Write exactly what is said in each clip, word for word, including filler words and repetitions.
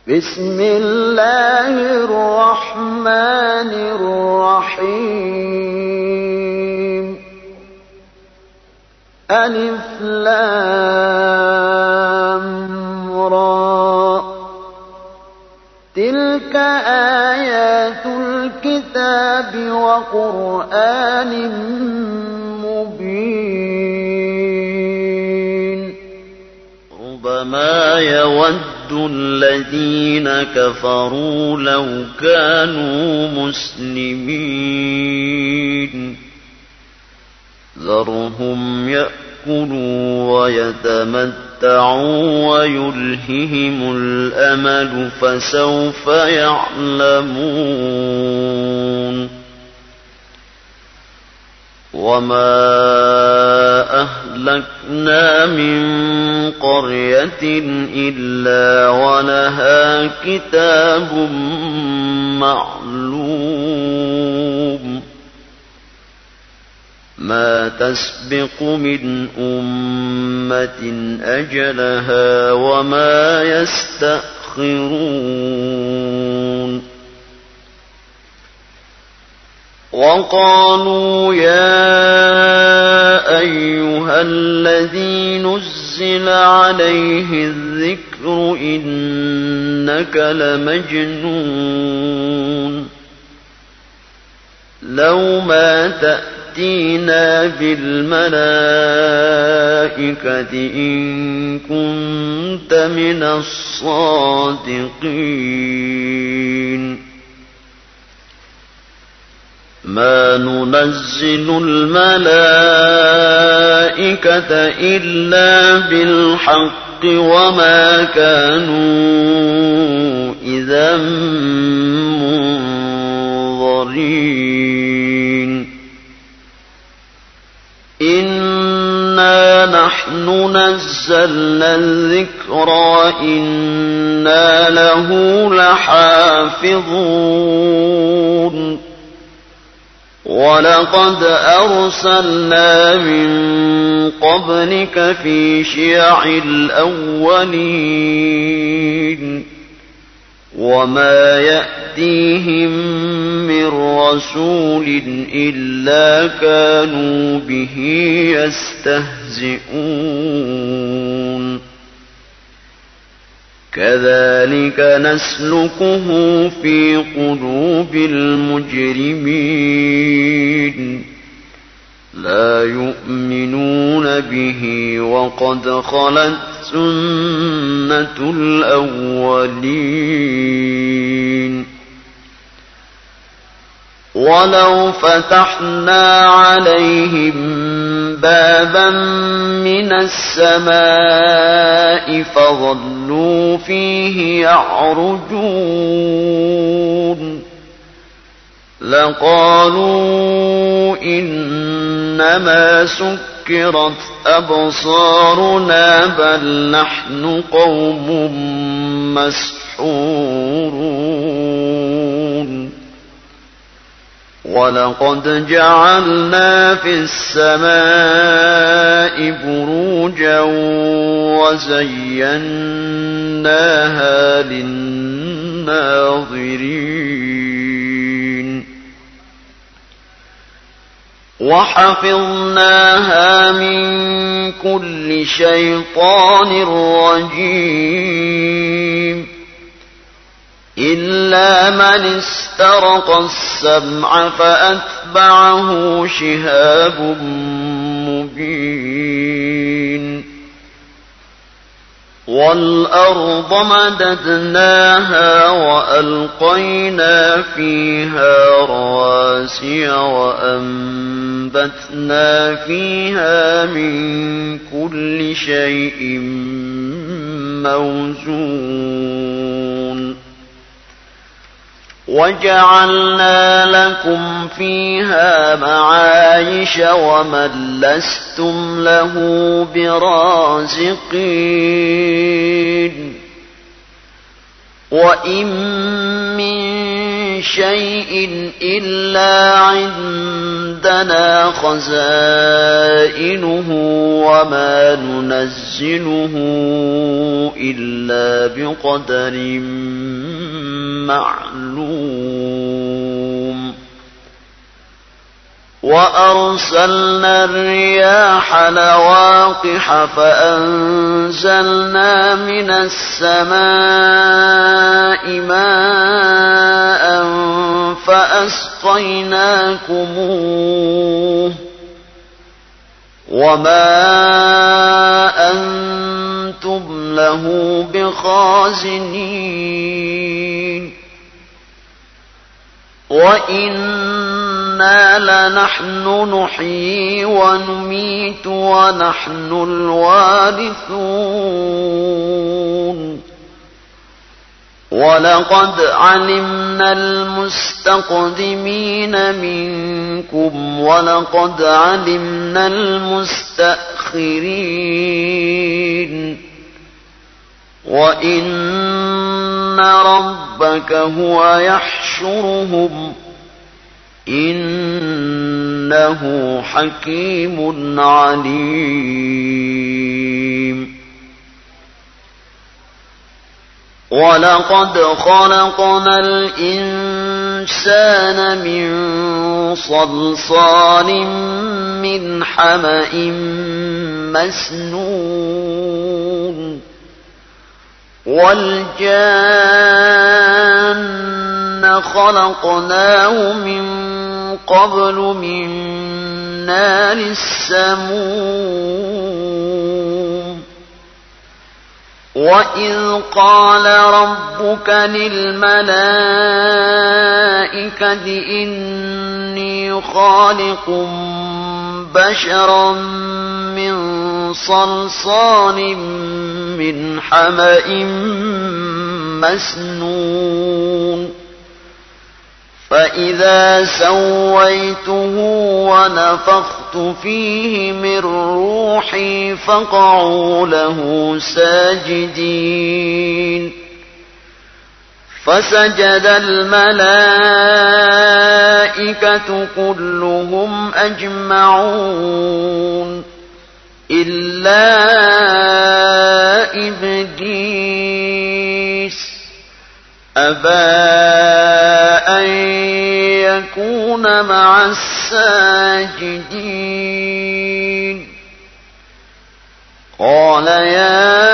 بسم الله الرحمن الرحيم ألف لام را تلك آيات الكتاب وقرآن مبين ربما يود الذين كفروا لو كانوا مسلمين ذرهم يأكلوا ويتمتعوا ويلههم الأمل فسوف يعلمون وما أهلكنا من قرية إلا ولها كتاب معلوم ما تسبق من أمة أجلها وما يستأخرون وقالوا يا أيها الذي نزل عليه الذكر إنك لمجنون لو ما تأتينا بالملائكة إن كنت من الصادقين ما ننزل الملائكة إلا بالحق وما كانوا إذا منظرين إنا نحن نزلنا الذكر وإنا له لحافظون ولقد أرسلنا من قبلك في شيع الأولين وما يأتيهم من رسول إلا كانوا به يستهزئون كذلك نسلكه في قلوب المجرمين لا يؤمنون به وقد خلت سنة الأولين ولو فتحنا عليهم بابا من السماء فظلوا فيه يعرجون لقالوا إنما سكرت أبصارنا بل نحن قوم مسحورون ولقد جعلنا في السماء بروجا وزيناها للناظرين وحفظناها من كل شيطان رجيم إلا من استرق السمع فأتبعه شهاب مبين والأرض مددناها وألقينا فيها رواسي وأنبتنا فيها من كل شيء موزون وجعلنا لكم فيها معايش ومن لستم له برازقين وإن من شيء إلا عندنا خزائنه وما ننزله إلا بقدر معلوم وأرسلنا الرياح لواقح فأنزلنا من السماء ماء فأسقيناكموه وما أنتم له بخازنين وإنا لنحن نحيي ونميت ونحن الوارثون ولقد علمنا المستقدمين منكم ولقد علمنا المستأخرين وإن ربك هو يحشرهم إنه حكيم عليم ولقد خلقنا الإنسان من صلصال من حمأ مسنون والجان خلقناه من قبل من نار السموم وإذ قال ربك للملائكة إني خالق بشرا من صلصال من حمأ مسنون فإذا سويته ونفخت فيه من روحي فقعوا له ساجدين فسجد الملائكة كلهم أجمعون إلا إبليس أبى أن يكون مع الساجدين قال يا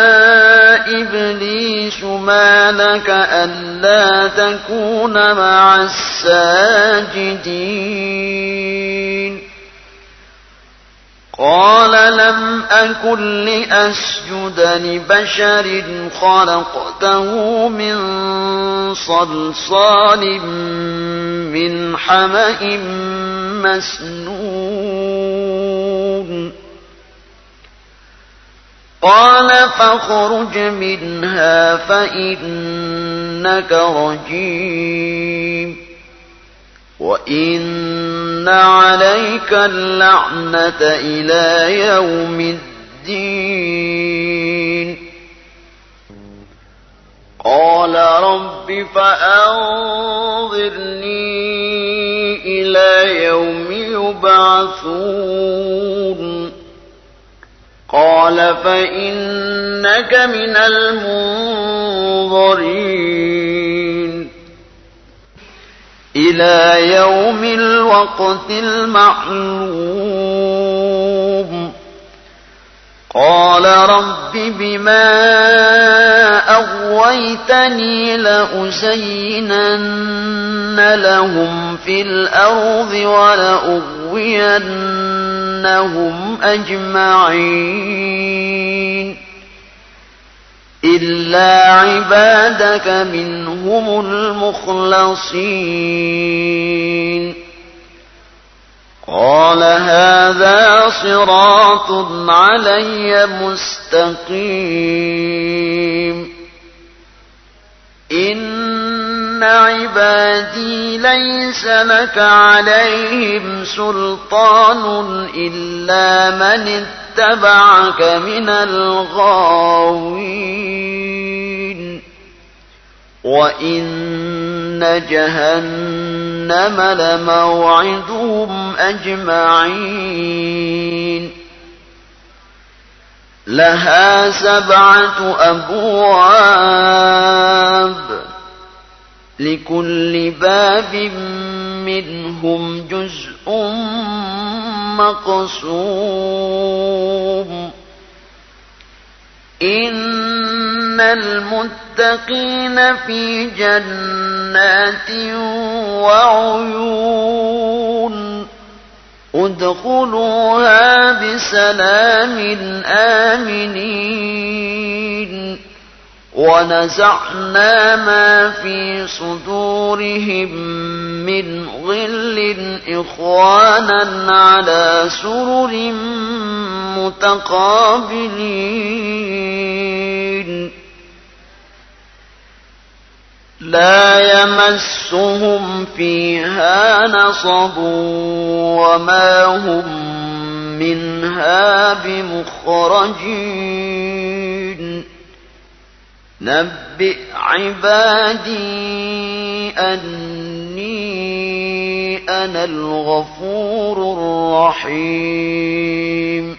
إبليس ما لك ألا تكون مع الساجدين قال لم أكن لأسجد لبشر خلقته من صلصال من حمأ مسنون قال فاخرج منها فإنك رجيم وإن عليك اللعنة إلى يوم الدين قال رب فأنظرني إلى يوم يبعثون قال فإنك من المنظرين إلى يوم الوقت المعلوم قال رب بما أغويتني لأزينن لهم في الأرض ولأغوينهم أجمعين إلا عبادك منهم المخلصين قال هذا صراط علي مستقيم إن عبادي ليس لك عليهم سلطان إلا من اتبعك من الغاوين وإن جهنم لموعدهم أجمعين لها سبعة أبواب لكل باب منهم جزء مقسوم إن المتقين في جنات وعيون ادخلوها بسلام آمنين ونزعنا ما في صدورهم من غل إخوانا على سرر متقابلين لا يمسهم فيها نصب وما هم منها بمخرجين نبئ عبادي أني أنا الغفور الرحيم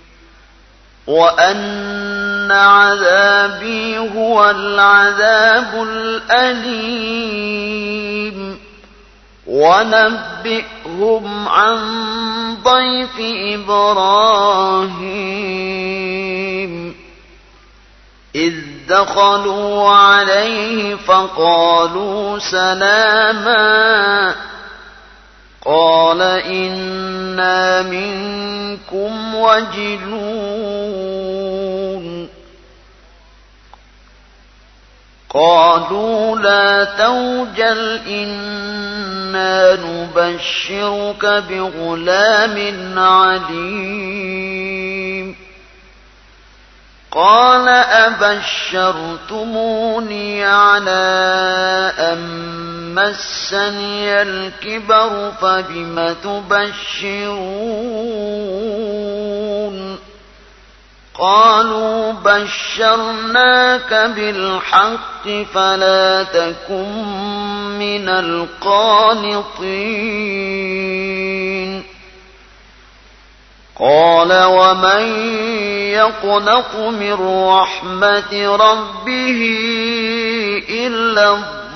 وأن عذابي هو العذاب الأليم ونبئهم عن ضيف إبراهيم إذ دخلوا عليه فقالوا سلاما قال إنا منكم وجلون قالوا لا توجل إنا نبشرك بغلام عليم قال أبشرتموني على أن مسني الكبر فبم تبشرون قالوا بشرناك بالحق فلا تكن من القانطين قال ومن يقنط من رحمة ربه إلا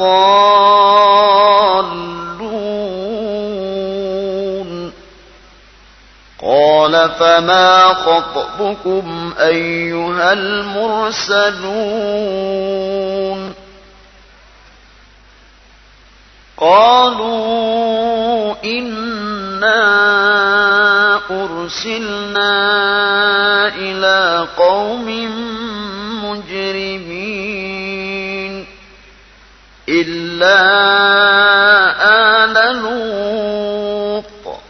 الضالون قال فما خطبكم أيها المرسلون قالوا إنا أرسلنا إلى قوم مجرمين إلا آل لوط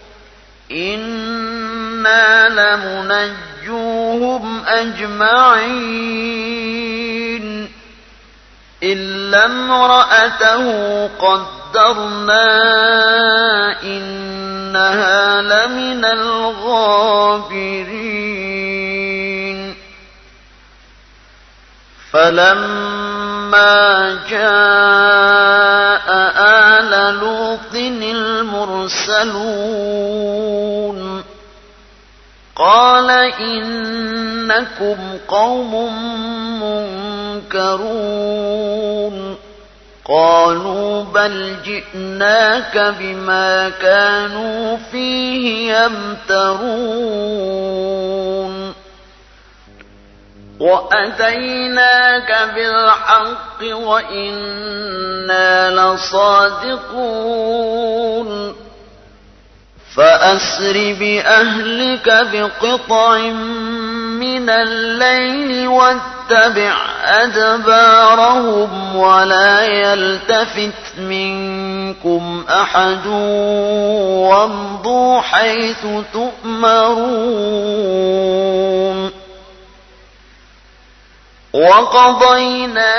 إنا لمنجوهم أجمعين إلا امرأته قدرنا إنها لمن الغابرين فلما جاء آل لوط المرسلون قال إنكم قوم منكرون قالوا بل جئناك بما كانوا فيه يمترون وأتيناك بالحق وإنا لصادقون فأسر بأهلك بقطع من الليل واتبع أدبارهم ولا يلتفت منكم أحد وامضوا حيث تؤمرون وقضينا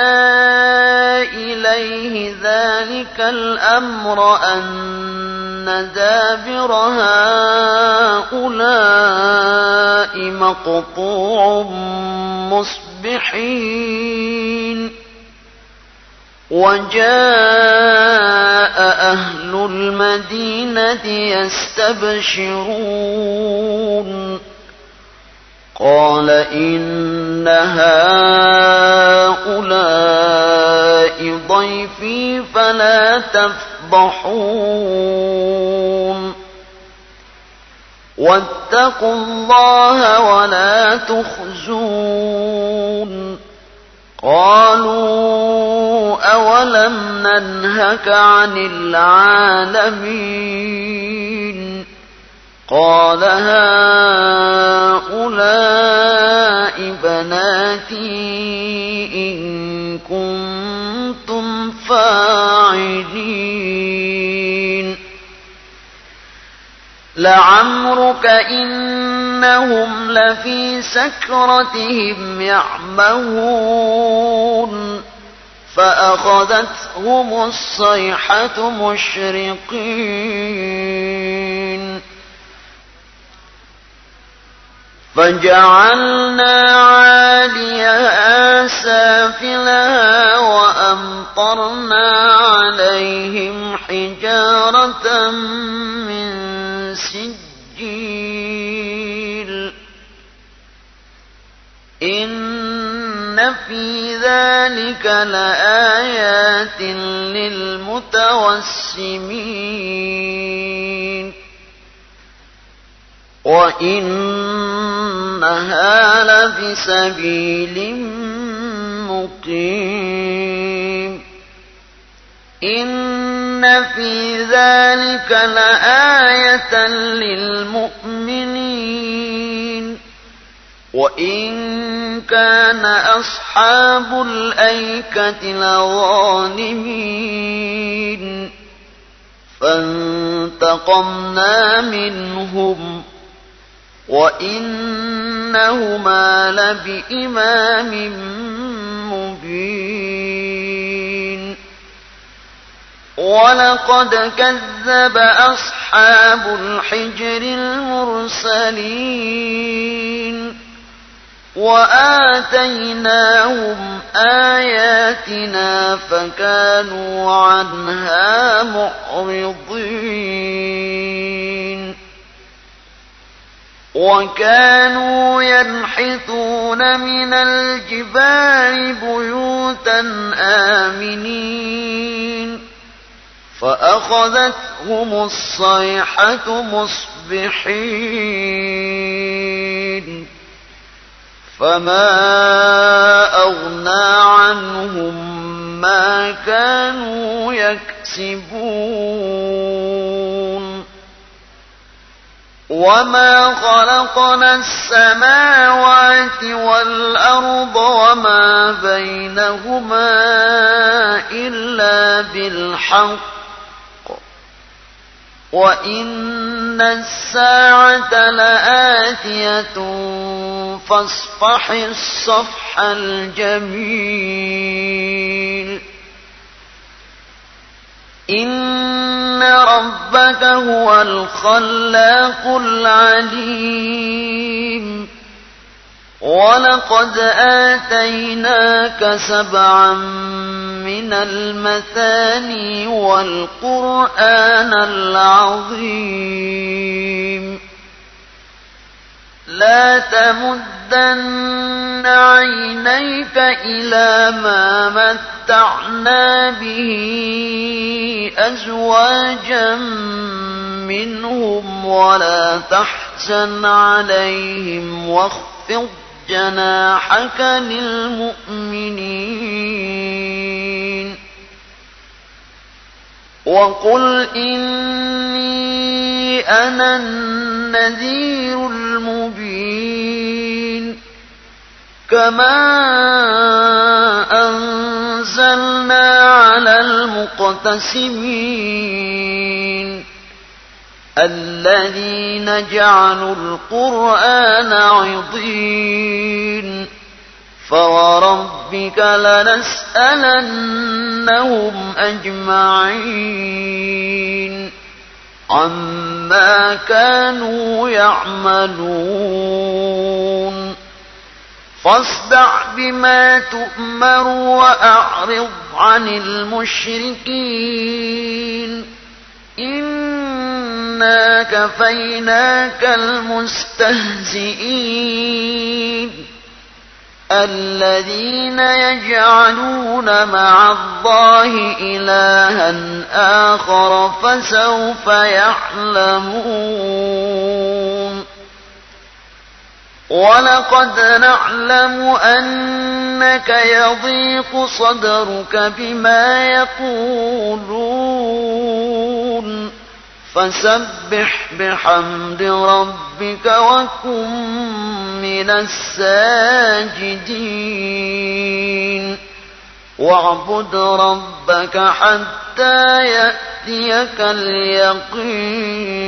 إليه ذلك الأمر أن دابر هؤلاء مقطوع مصبحين وجاء أهل المدينة يستبشرون قال إن هؤلاء ضيفي فلا تفضحون واتقوا الله ولا تخزون قالوا أولم ننهك عن العالمين قال هؤلاء بناتي إن كنتم فاعلين لعمرك إنهم لفي سكرتهم يعمهون فأخذتهم الصيحة مشرقين فجعلنا عاليها سافلها وأمطرنا عليهم حجارة من سجيل إن في ذلك لآيات للمتوسمين وإنها لبسبيل مقيم إن في ذلك لآية للمؤمنين وإن كان أصحاب الأيكة لظالمين فانتقمنا منهم وإنهما لبإمام مبين ولقد كذب أصحاب الحجر المرسلين وآتيناهم آياتنا فكانوا عنها معرضين وكانوا ينحتون من الجبال بيوتا آمنين فأخذتهم الصيحة مصبحين فما أغنى عنهم ما كانوا يكسبون وما خلقنا السماوات والأرض وما بينهما إلا بالحق وإن الساعة لآتية فاصفح الصفح الجميل إن ربك هو الخلاق العليم ولقد آتيناك سبعا من المثاني والقرآن العظيم لا تمدن عينيك إلى ما متعنا به أزواجا منهم ولا تحزن عليهم واخفض جناحك للمؤمنين وقل إني أنا النذير المبين كما أنزلنا على المقتسمين الذين جعلوا القرآن عضين فوربك لنسألنهم أجمعين عما كانوا يعملون فاصدع بما تؤمر وأعرض عن المشركين إنا كفيناك المستهزئين الذين يجعلون مع الله إلها آخر فسوف يعلمون ولقد نعلم أنك يضيق صدرك بما يقولون فسبح بحمد ربك وكن من الساجدين واعبد ربك حتى يأتيك اليقين